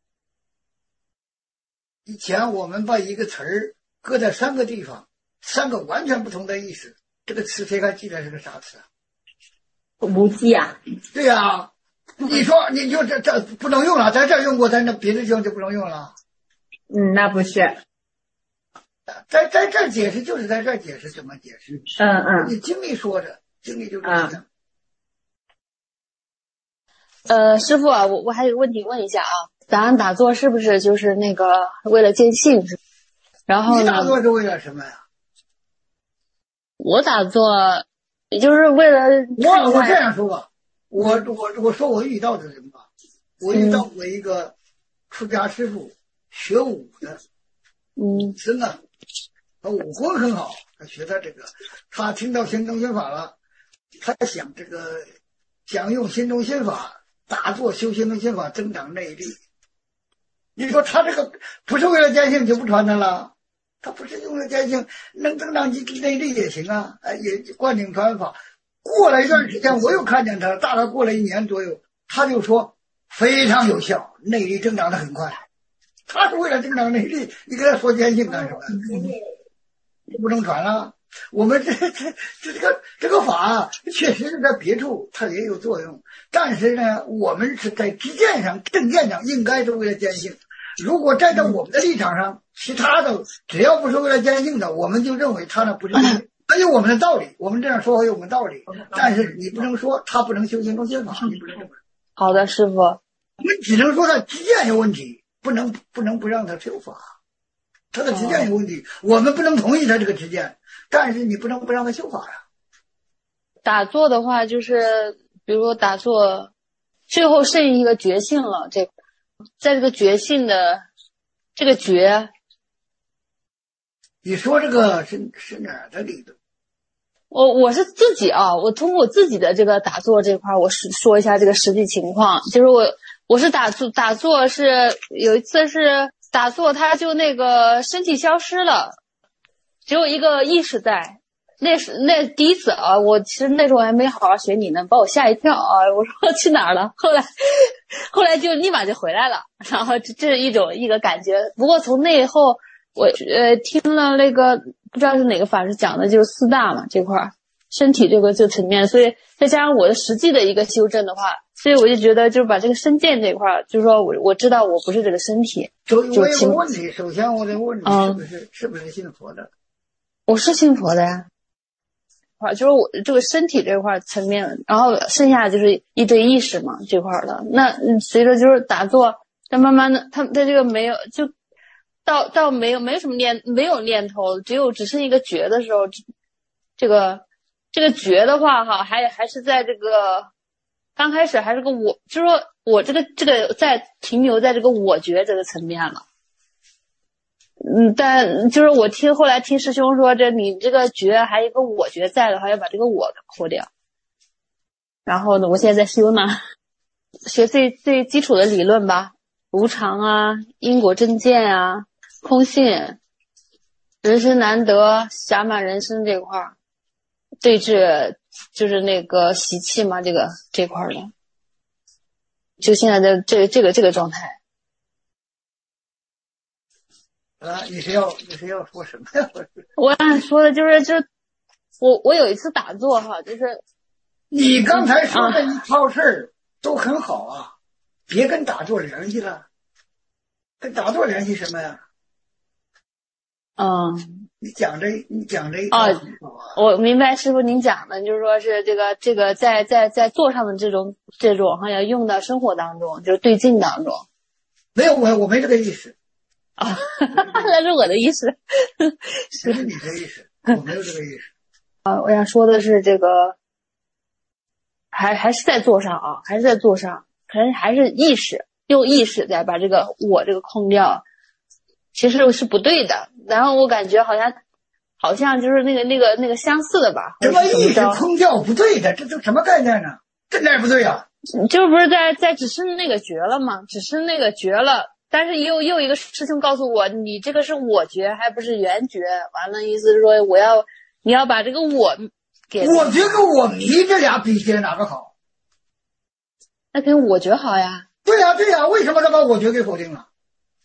以前我们把一个词儿搁在三个地方，三个完全不同的意思，这个词谁还记得是个啥词啊？ 无忌啊。 对呀、啊，你说你就这这不能用了，在这用过，在那别的地方就不能用了。 嗯，那不是。 在在这解释就是在这解释，怎么解释？ 嗯嗯。 你经历说着，经历就这样。嗯呃，师傅啊，我我还有个问题问一下啊，咱打坐是不是就是那个为了见性？然后呢？ 你打坐是为了什么呀？ 我打坐也就是为了我我这样说吧，我我我说我遇到的人吧，我遇到过一个出家师傅，学武的， 嗯， 真的，他武功很好，他学的这个，他听到心中心法了，他想这个想用心中心法。打坐修心中心法，增长内力。你说他这个不是为了见性就不传他了，他不是用了见性，能增长你内力也行啊，哎，也灌顶传法。过了一段时间，我又看见他，大概过了一年左右，他就说非常有效，内力增长的很快。他是为了增长内力，你跟他说见性干什么？不能传了。我们这这这这个这个法确实是在别处它也有作用，但是呢，我们是在知见上、正见上应该是为了见性。如果站在我们的立场上，其他的只要不是为了见性的，我们就认为他那不是，它有我们的道理，我们这样说话有我们道理。但是你不能说他不能修心中心法，你不能这么说。 好的，师傅， 我们只能说他知见有问题，不能不能不让他修法。他的知见有问题，哦、我们不能同意他这个知见，但是你不能不让他修法呀。 打坐的话，就是比如说打坐，最后剩一个觉性了。这在这个觉性的这个觉， 你说这个是是哪儿的理论？ 我我是自己啊，我通过我自己的这个打坐这块，我是说一下这个实际情况。就是我我是打坐打坐是有一次是。打坐，他就那个身体消失了，只有一个意识在。那是那第一次啊，我其实那时候还没好好学你呢，把我吓一跳啊！我说去哪儿了？后来，后来就立马就回来了。然后这这是一种一个感觉。不过从那以后，我呃听了那个不知道是哪个法师讲的，就是四大嘛这块儿，身体这个这个层面，所以再加上我的实际的一个修正的话。所以我就觉得，就是把这个身见这一块，就是说我我知道我不是这个身体。 所以我有个问题，首先我得问你，是不是、嗯、是不是信佛的？ 我是信佛的呀。啊，就是我这个身体这块层面，然后剩下就是一堆意识嘛这块的。那随着就是打坐，但慢慢的，他他这个没有就到到没有没有什么念没有念头，只有只剩一个觉的时候，这个这个觉的话哈，还还是在这个。刚开始还是个我，就是说我这个这个在停留在这个我觉这个层面了，嗯，但就是我听后来听师兄说，这你这个觉还有一个我觉在的话，要把这个我给破掉。然后呢，我现在在修呢，学最最基础的理论吧，无常啊，因果正见啊，空性，人生难得，暇满人生这块儿，对治。就是那个习气嘛，这个这块的，就现在的这这个这个状态。 啊，你是要你是要说什么呀？ 我想说的就是，就我我有一次打坐哈，就是你刚才说的一套事儿都很好啊，别跟打坐联系了，跟打坐联系什么呀？ 嗯。 你讲这，你讲这哦，我明白师傅您讲的，就是说是这个这个在在在坐上的这种这种好像用到生活当中，就是对境当中。 没有我我没这个意思啊，那是我的意思， 是你的意思，我没有这个意思。 啊，我想说的是这个，还还是在坐上啊，还是在坐上，可能还是意识用意识在把这个我这个空掉。其实是不对的，然后我感觉好像，好像就是那个那个那个相似的吧。 什么意识空掉不对的，这都什么概念呢？这哪不对呀、 啊？就不是在在只是那个觉了吗？只是那个觉了，但是又又一个师兄告诉我，你这个是我觉，还不是缘觉。完了，意思是说我要你要把这个我给我觉跟我迷这俩比起来哪个好？ 那跟我觉好呀。 对对呀、啊、对呀、啊，为什么他把我觉给否定了？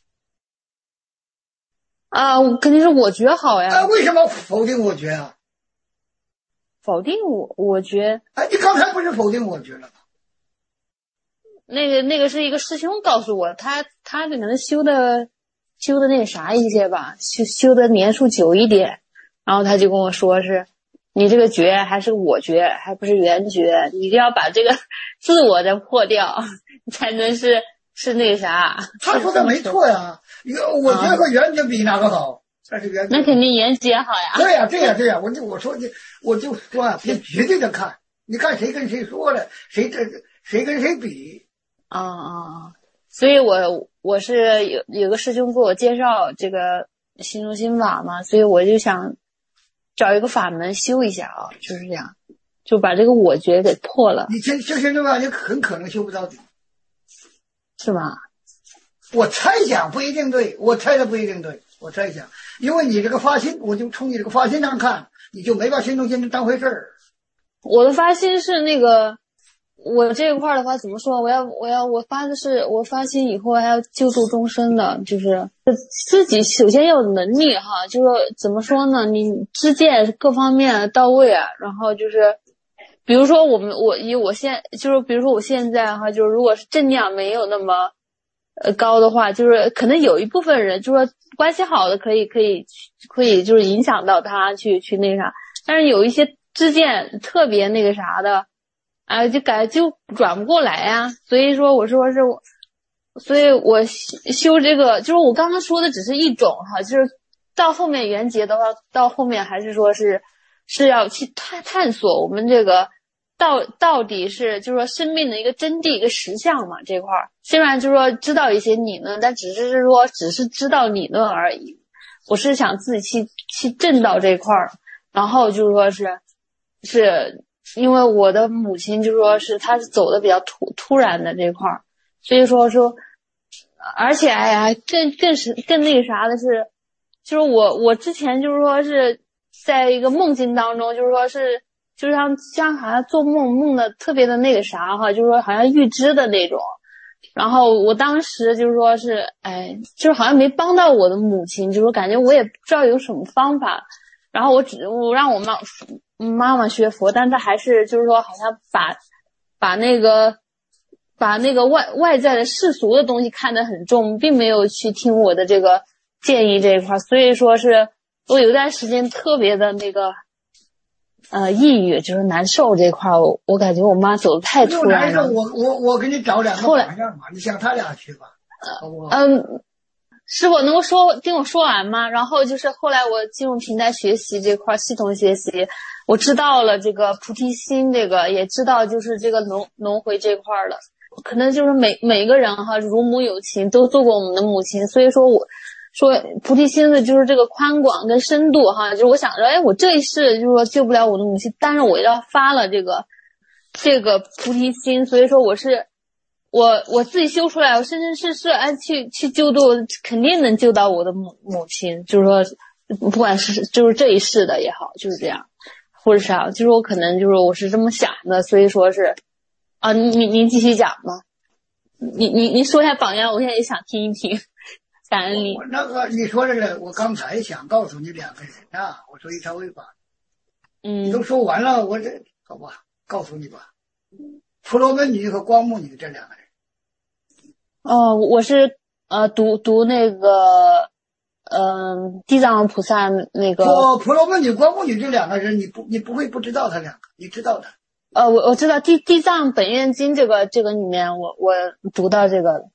啊，肯定是我觉好呀。 啊，为什么否定我觉啊？ 否定我我觉。 哎，你刚才不是否定我觉了吗？ 那个那个是一个师兄告诉我，他他可能修的修的那个啥一些吧，修修的年数久一点，然后他就跟我说是，你这个觉还是我觉，还不是缘觉，你就要把这个自我的破掉，才能是是那个啥。 他说的没错呀，我觉和缘觉比哪个好？但是缘觉那肯定缘觉好呀。 对呀、啊、对呀、啊、对呀、啊，我就我说你我就说啊，别绝对的看，你看谁跟谁说了，谁这谁跟谁比。 啊啊啊！所以我我是有有个师兄给我介绍这个心中心法嘛，所以我就想找一个法门修一下啊，就是这样，就把这个我觉给破了。 你修修心中法，你很可能修不到底， 是吗？ 我猜想不一定对，我猜的不一定对，我猜想，因为你这个发心，我就从你这个发心上看，你就没把心中心当回事儿。 我的发心是那个。我这一块的话怎么说？我要我要我发的是我发心以后还要救度众生的，就是自己首先要有能力哈，就是说怎么说呢？你知见各方面到位啊，然后就是比如说我们我以我现就是比如说我现在哈，就是如果是正量没有那么呃高的话，就是可能有一部分人就是说关系好的可以可以可以就是影响到他去去那啥，但是有一些知见特别那个啥的。啊，就改就转不过来呀、啊，所以说我说是我，所以我修这个，就是我刚刚说的只是一种哈，就是到后面缘结的话，到后面还是说是是要去探探索我们这个到到底是就是说生命的一个真谛一个实相嘛，这块儿虽然就是说知道一些理论，但只是说只是知道理论而已。我是想自己去去证到这块儿，然后就是说是是。因为我的母亲就说是她是走的比较突突然的这块儿，所以说说，而且哎呀，更更是更那个啥的是，就是我我之前就是说是在一个梦境当中，就是说是就像像好像做梦梦的特别的那个啥哈，就是说好像预知的那种，然后我当时就是说是哎，就是好像没帮到我的母亲，就是感觉我也不知道有什么方法，然后我只我让我妈。妈妈学佛，但她还是就是说好像把把那个把那个外外在的世俗的东西看得很重，并没有去听我的这个建议这一块，所以说是我有段时间特别的那个呃抑郁，就是难受这块，我我感觉我妈走的太突然了。 我我我给你找两个方向嘛，你向他俩去吧。 嗯。师傅能够说听我说完吗？然后就是后来我进入平台学习这块系统学习，我知道了这个菩提心，这个也知道就是这个轮轮回这块了。可能就是每每个人哈，如母有情，都做过我们的母亲，所以说我说菩提心的就是这个宽广跟深度哈，就是我想着，哎，我这一世就是说救不了我的母亲，但是我要发了这个这个菩提心，所以说我是。我我自己修出来，我生生世世哎去去救度，肯定能救到我的母母亲。就是说，不管是就是这一世的也好，就是这样，或者啥，就是我可能就是我是这么想的，所以说是啊，你您继续讲吧，你你你说一下榜样，我现在也想听一听。感恩你。 那个你说这个，我刚才想告诉你两个人啊，我说一条违法， 嗯， 你都说完了，我这好吧，告诉你吧，婆罗门女和光目女这两个人。 哦，我是呃读读那个嗯、呃、地藏王菩萨那个。 婆婆罗门女、光目女这两个人，你不你不会不知道他两个，你知道的。 呃，我我知道地地藏本愿经这个这个里面我，我我读到这个了，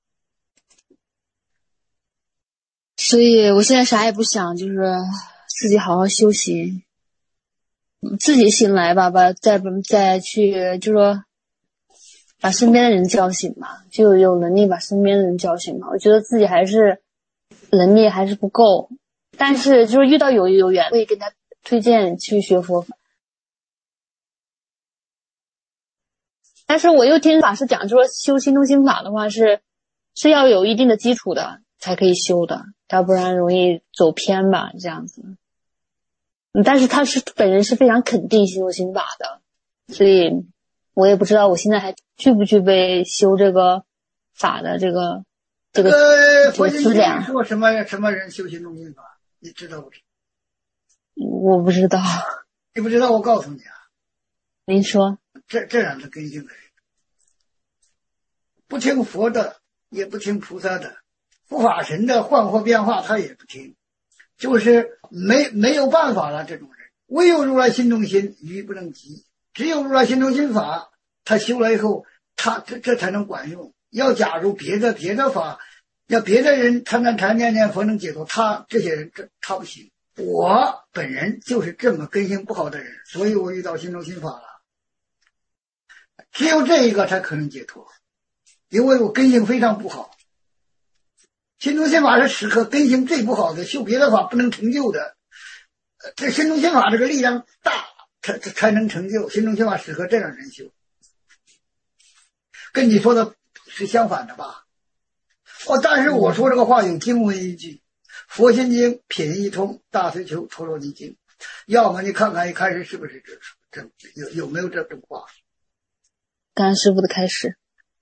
所以我现在啥也不想，就是自己好好修行，自己醒来吧，把再再去就是说。把身边的人叫醒嘛，就有能力把身边的人叫醒嘛。我觉得自己还是能力还是不够，但是就是遇到有有缘，会跟他推荐去学佛法。但是我又听法师讲，就说修心中心法的话是是要有一定的基础的才可以修的，要不然容易走偏吧，这样子。但是他是本人是非常肯定心中心法的，所以。我也不知道我现在还具不具备修这个法的这个这个呃， 这佛经里个资粮？ 说什么什么人修心中心法，你知道不知道？ 我不知道， 你不知道，我告诉你啊， 您说。 这这样的根性的人，不听佛的，也不听菩萨的，护法神的幻化变化他也不听，就是没没有办法了。这种人，唯有如来心中心，愚不能及。只有如来心中心法，他修了以后，他这这才能管用。要假如别的别的法，要别的人参参禅念念佛能解脱，他这些人这他不行。我本人就是这么根性不好的人，所以我遇到心中心法了。只有这一个才可能解脱，因为我根性非常不好。心中心法是时刻根性最不好的，修别的法不能成就的。这心中心法这个力量大，才才能成就。心中心法适合这样人修，跟你说的是相反的吧？哦，但是我说这个话有经文依据，《佛心经》品一通，《大随求陀罗尼经》，要么你看看一开始是不是这这有有没有这种话？ 感恩师父的开示。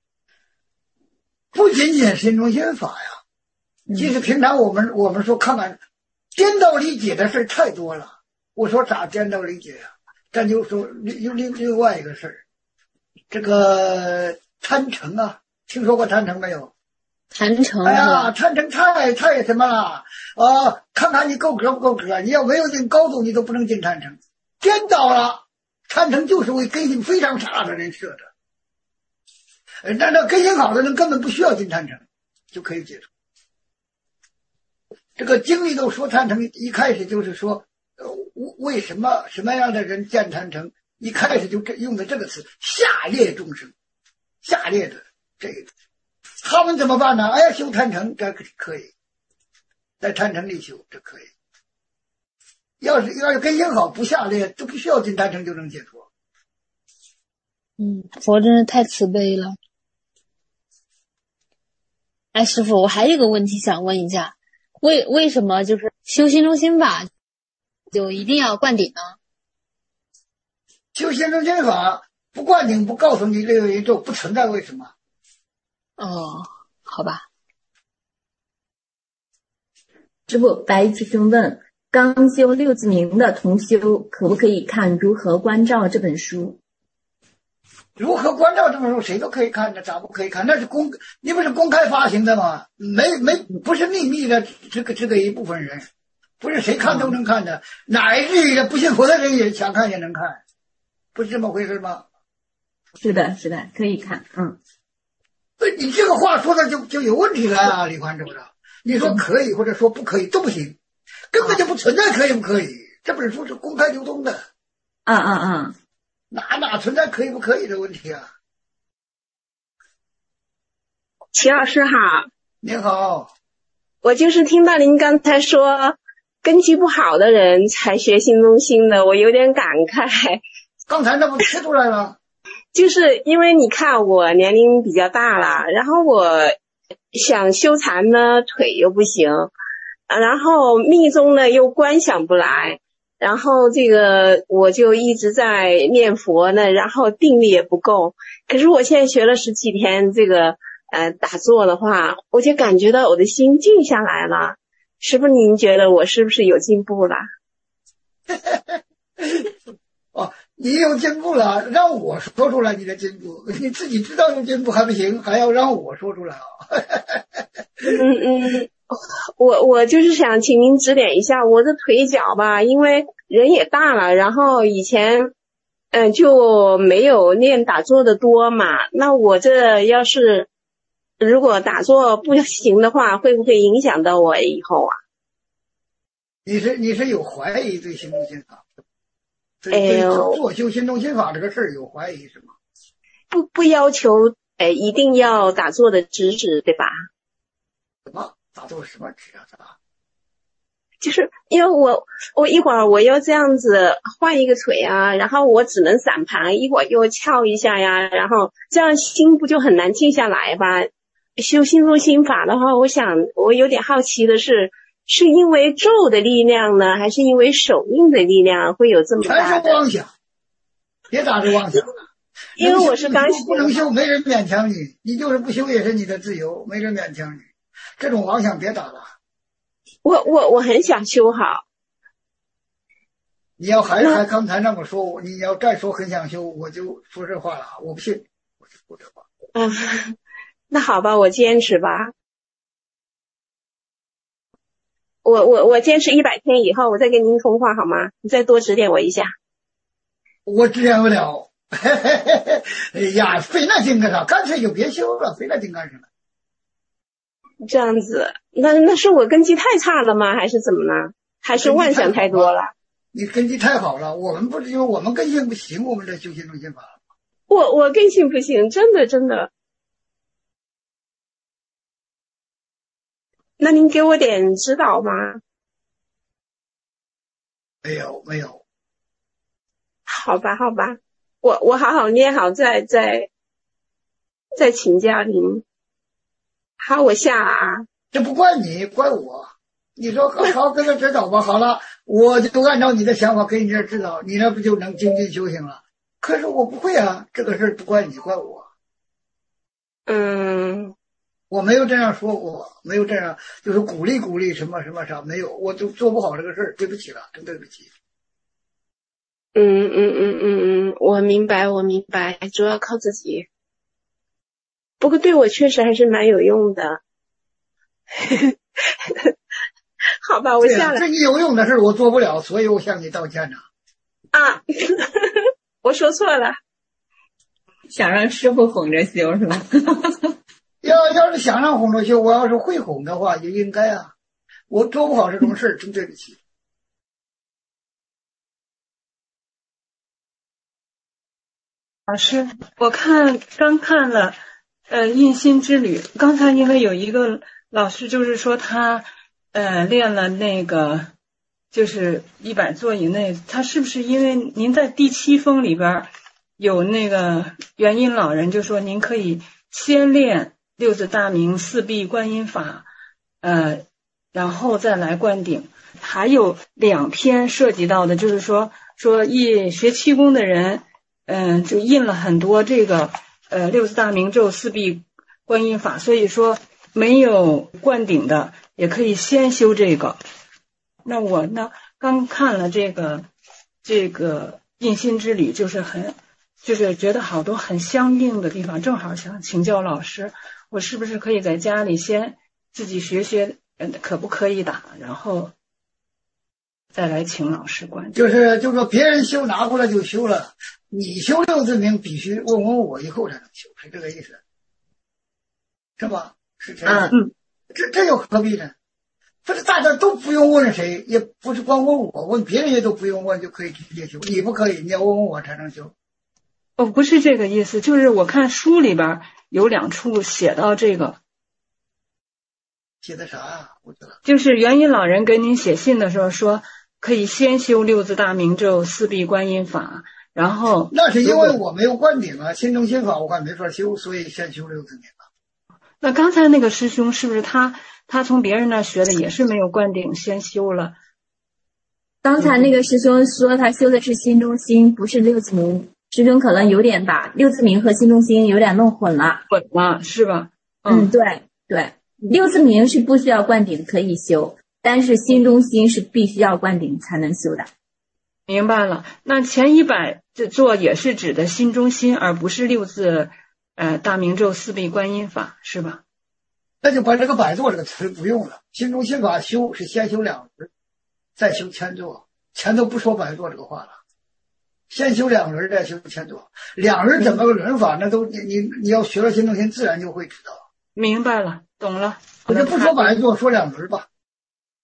不仅仅心中心法呀，其实平常我们我们说看看颠倒理解的事太多了。我说咋颠倒理解呀？咱就说有另另外一个事儿，这个贪嗔啊，听说过贪嗔没有？ 贪嗔哎呀，贪嗔太太什么了啊！看看你够格不够格，你要没有这高度，你都不能进贪嗔，颠倒了。贪嗔就是为根性非常差的人设的。那那根性好的人根本不需要进贪嗔，就可以解脱。这个经里都说贪嗔，一开始就是说，呃，为什么什么样的人见贪嗔？一开始就用的这个词，下劣众生，下劣的这个，他们怎么办呢？哎呀，修贪嗔这可以，在贪嗔里修这可以。要是要是根性好，不下劣，都不需要进贪嗔就能解脱。 嗯，佛真是太慈悲了。哎，师父，我还有一个问题想问一下，为为什么就是修心中心法就一定要灌顶呢？ 修心中心法不灌顶，不告诉你这个宇宙不存在，为什么？ 哦，好吧。 师父，白医师兄问，刚修六字明的同修可不可以看《如何关照》这本书？ 如何关照这本书，谁都可以看的，咋不可以看？那是公，你不是公开发行的吗？没没，不是秘密的，这个这个一部分人，不是谁看都能看的，乃至于不信佛的人也想看也能看，不是这么回事吗？ 是的，是的，可以看。嗯， 你这个话说的就就有问题了啊，李宽知不知道？你说可以或者说不可以都不行，根本就不存在可以不可以。这本书是公开流通的。 啊啊啊！ 哪哪存在可以不可以的问题啊？ 齐老师好。 您好。 我就是听到您刚才说根基不好的人才学心中心的，我有点感慨。 刚才那不贴出来了？ 就是因为你看我年龄比较大了，然后我想修禅呢腿又不行，然后密宗呢又观想不来，然后这个我就一直在念佛呢，然后定力也不够。可是我现在学了十几天这个呃打坐的话，我就感觉到我的心静下来了。师父，您觉得我是不是有进步了？ 哦，你有进步了，让我说出来你的进步，你自己知道有进步还不行，还要让我说出来啊？ 嗯嗯。我我就是想请您指点一下我的腿脚吧，因为人也大了，然后以前嗯、呃、就没有练打坐的多嘛，那我这要是如果打坐不行的话，会不会影响到我以后啊？ 你是你是有怀疑对心中心法，对对做修心中心法这个事儿有怀疑是吗？ 不不要求哎一定要打坐的知识对吧？ 什么？打坐什么指啊？ 就是因为我我一会儿我要这样子换一个腿啊，然后我只能散盘，一会儿又翘一下呀，然后这样心不就很难静下来吧？修心中心法的话，我想我有点好奇的是，是因为咒的力量呢，还是因为手印的力量会有这么大的？ 全是妄想，别打着妄想了。 因为我是刚不能修，没人勉强你，你就是不修也是你的自由，没人勉强你。这种妄想别打了。 我我我很想修好。 你要还还刚才那么说，你要再说很想修，我就说这话了，我不信，我就说这话。 嗯，那好吧，我坚持吧。我我我坚持一百天以后，我再跟您通话好吗？你再多指点我一下。 我指点不了。哎呀，费那劲干啥？干脆就别修了，费那劲干什么？ 这样子，那那是我根基太差了吗？还是怎么呢？还是妄想太多了？ 你根基太好了，我们不是因为我们根性不行，我们在修心中心法。 我我根性不行，真的真的。那您给我点指导吗？ 没有没有。 好吧好吧，我我好好念好，再再再请教您。好，我下了啊。 这不怪你，怪我。你说好好跟他指导吧，好了，我就按照你的想法给你这指导，你那不就能精进修行了？可是我不会啊，这个事儿不怪你，怪我。 嗯， 我没有这样说过，没有这样，就是鼓励鼓励什么什么啥，没有，我就做不好这个事儿，对不起了，真对不起。 嗯嗯嗯嗯嗯，我明白，我明白，主要靠自己。不过对我确实还是蛮有用的。好吧，我下来。 这你有用的事我做不了，所以我向你道歉呢。 啊，我说错了。 想让师傅哄着修是吧？ 要要是想让哄着修，我要是会哄的话，就应该啊。我做不好这种事，真对不起。 老师，我看刚看了呃印心之旅，刚才因为有一个老师就是说他呃练了那个就是一百座以内，他是不是因为您在第七封里边有那个元音老人就说您可以先练六字大明四臂观音法，呃然后再来灌顶。还有两篇涉及到的就是说说一学气功的人嗯，就印了很多这个呃六字大明咒四臂观音法，所以说没有灌顶的也可以先修这个。那我呢刚看了这个这个印心之旅，就是很就是觉得好多很相应的地方，正好想请教老师，我是不是可以在家里先自己学学，嗯，可不可以打，然后再来请老师灌。 就是就是说别人修拿过来就修了，你修六字明必须问问我以后才能修，是这个意思，是吧？是这样。 嗯， 这这又何必呢？不是大家都不用问谁，也不是光问我，问别人也都不用问就可以直接修。你不可以，你要问问我才能修。 哦，不是这个意思，就是我看书里边有两处写到这个。 写的啥呀？我知道。 就是元音老人给您写信的时候说，可以先修六字大明咒四臂观音法，然后那是因为我没有灌顶啊，心中心法我还没法修，所以先修六字明啊。 那刚才那个师兄是不是他他从别人那学的也是没有灌顶先修了？ 刚才那个师兄说他修的是心中心，不是六字明，师兄可能有点把六字明和心中心有点弄混了。 混了是吧？ 嗯，嗯对对，六字明是不需要灌顶可以修，但是心中心是必须要灌顶才能修的。 明白了，那前一百座也是指的心中心，而不是六字呃大明咒四臂观音法，是吧？ 那就把这个百座这个词不用了，心中心法修是先修两轮，再修千座，前头不说百座这个话了，先修两轮再修千座，两轮怎么个轮法，那都你你你要学了心中心自然就会知道。 明白了，懂了。 我就不说百座，说两轮吧。